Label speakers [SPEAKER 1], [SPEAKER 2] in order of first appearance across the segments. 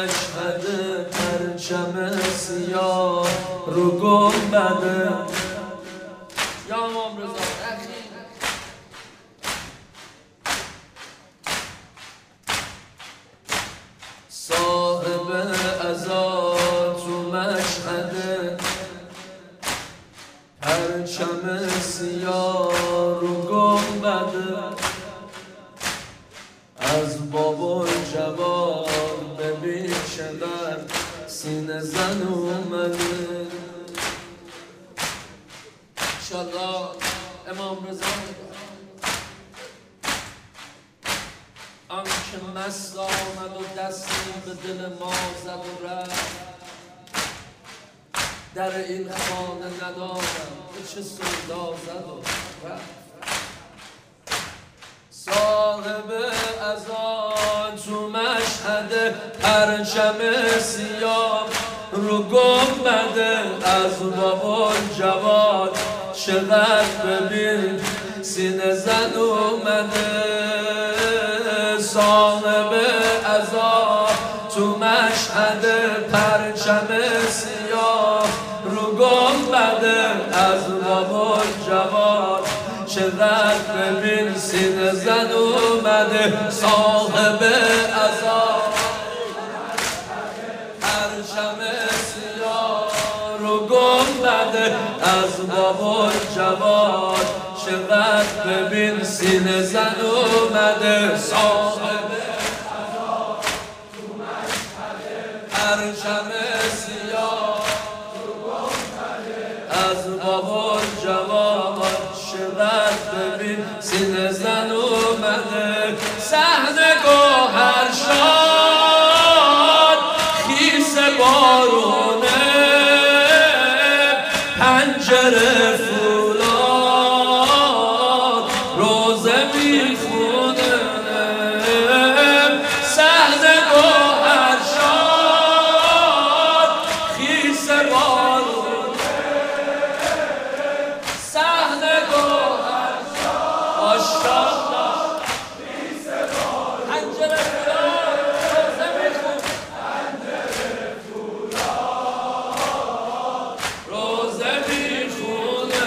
[SPEAKER 1] مشهد پرچم سیاه رو گنبده یا امام رضا صاحب عزا تو مشهد پرچم سیاه رو گنبده از بابا جوان ببین چقدر سینه زن اومده انشالله امام رضا آنکه مست آمد و دستی به دل ما زد و رفت در این خانه ندارم به چه سودا زد و رفت صاحب عزا تو مشهد پرچم سیاه رو گنبده از بابا جوان چقدر ببین سینه زن اومده صاحب عزا تو مشهد پرچم سیاه رو گنبده از بابا جوان چقدر ببین سینه زن اومده صاحب عزا پرچم سیاه رو گنبده از بابا جوان چقدر ببین سینه زن اومده صاحب عزا تو مشهد پرچم سیاه رو گنبده از بابا جوان چقدر ببین سینه زن اومده صحنه گوهر شاد خیس بارونه پنجره فولاد روزه میخونه صحنه گوهر شاد خیس بارونه صحنه گوهر شاد خیس بارونه پنجره فولاد روزه میخونه پنجره فولاد روزه میخونه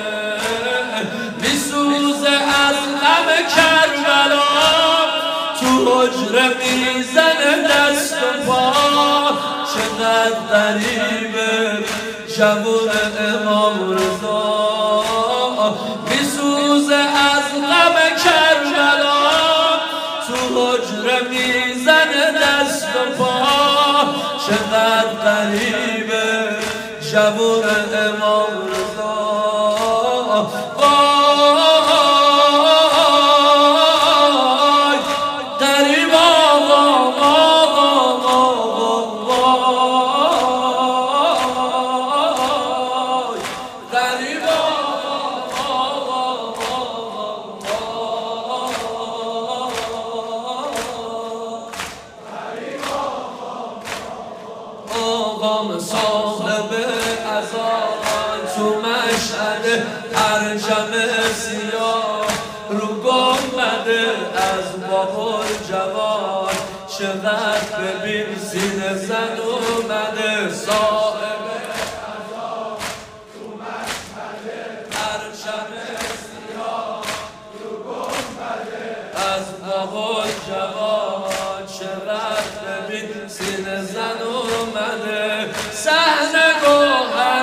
[SPEAKER 1] میسوزه از غم کربلا تو حجره میزنه دست و پا چقدر غریبه جوون امام رضا میسوزه از غم کربلا تو حجره میزنه دست و پا چقدر غریبه جوون امام رضا صاحب عزا تو مشهد پرچم سیاه رو گنبده از بابا جوان چقدر ببین سینه زن اومده صاحب عزا تو مشهد پرچم سیاه رو گنبده از بابا جوان چقدر ببین سینه زن اومده صحنه گوهر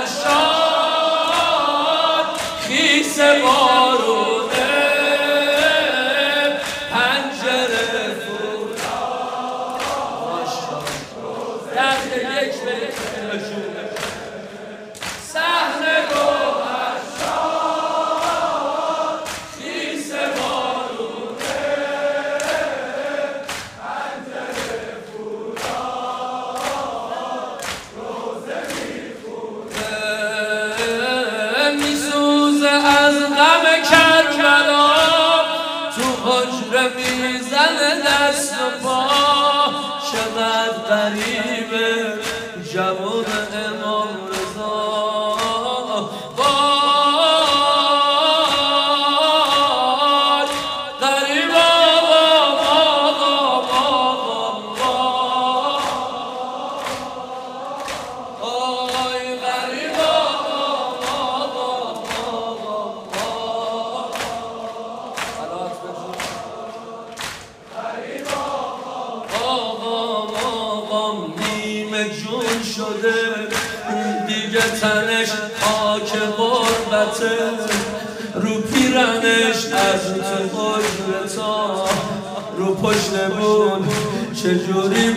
[SPEAKER 1] شاد خیس بارونه پنجره فولاد درد یک به صحنه گوهر شاد خیس بارونه پنجره فولاد روزه میخونه میسوزه از غم کرد شده دیگه تنش خاک غربته رو پیرنش از تو حجرتا رو پشت بود چجوری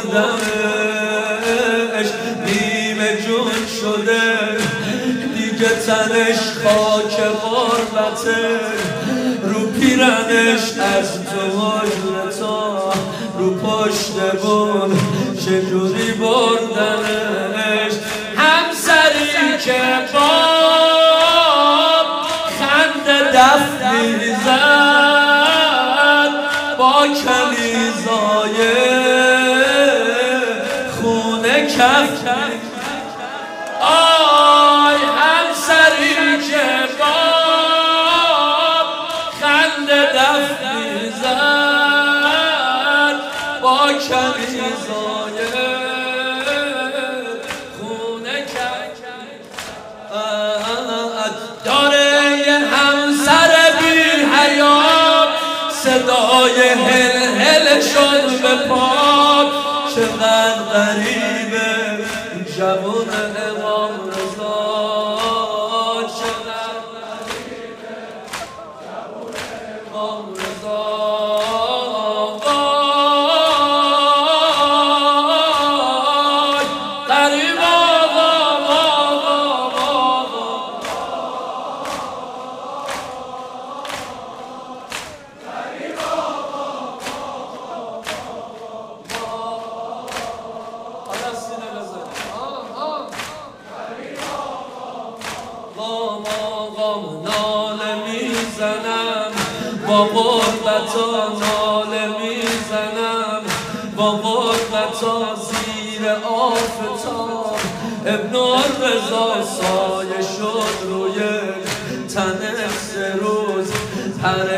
[SPEAKER 1] بردمش نیمه جون شده دیگه تنش خاک غربته رو پیرنش از تو حجرتا رو پشت بود چجوری بردنش همسری که خنده دف میزد با کلیزای خونه کف آی همسری که خنده دف میزد با کلیزای خونه کف داره یه همسر بی حیا صدای هل هل شد به پاک چقدر غریبه جوون امام رضا چقدر غریبه جوون امام رضا ناله میزنم با غربتا ناله میزنم با غربتا زیر آفتاب ابن الرضا سایه شد روی تن 3 روز پر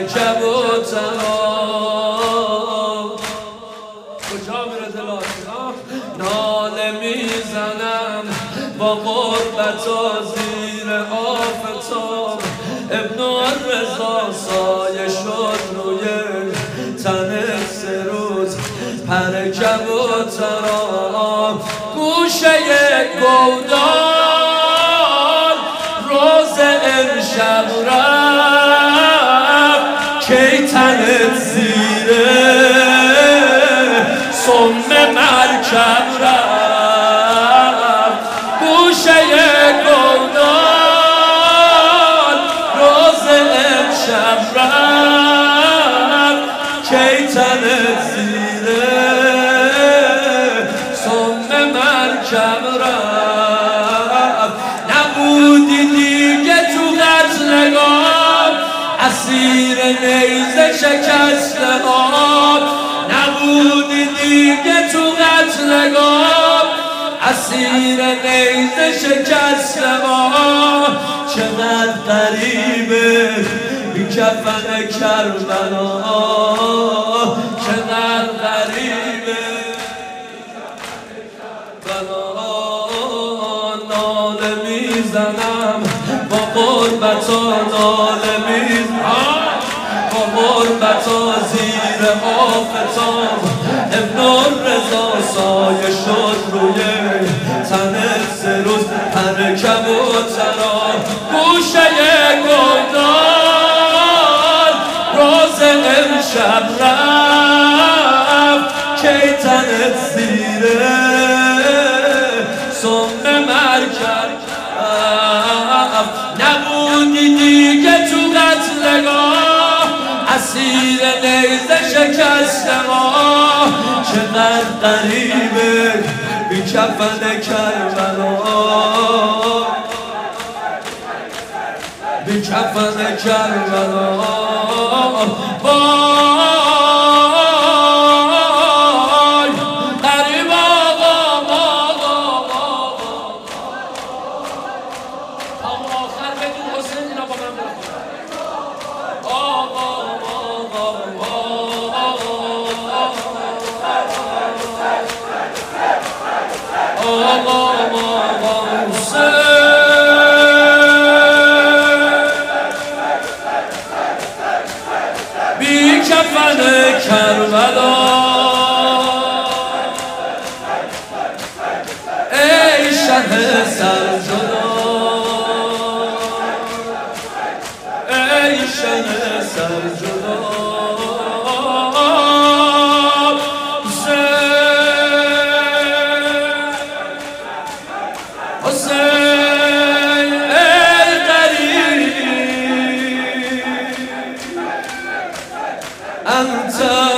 [SPEAKER 1] کبوترها کجا میره دلاتون ناله میزنم با غربتا زیر آفتاب ابن الرضا سایه شد روی تن 3 روز پر کبوترها گوشه گودال روز امشب رفت کی تنت زیره سم مرکب رفت گوشه گودال روز امشب رفت کی تنت زیره سم مرکب رفت نبودی دیگه تو قتلگاه اسیر نیزه شکسته آب نبودی دیگه تو قتلگاه اسیر نیزه شکسته آب چقدر غریبه بی کفن کربلا چقدر غریبه ناله میزنم با غربتا ناله میزنم با غربتا زیر آفتاب ابن الرضا سایه شد روی تن 3 روز پر کبوترها گوشه گودال روز امشب رفت کی تنت زیره سم مرکب نبودی دیگه تو قتلگاه اسیر نیزه شکسته ما چقدر غریبه بی کفن کربلا بی کفن کربلا وای غریب آقا تا آخر بدون حسین اینا با من بی کفن کربلا شن سرجدا حسین ای قریب انت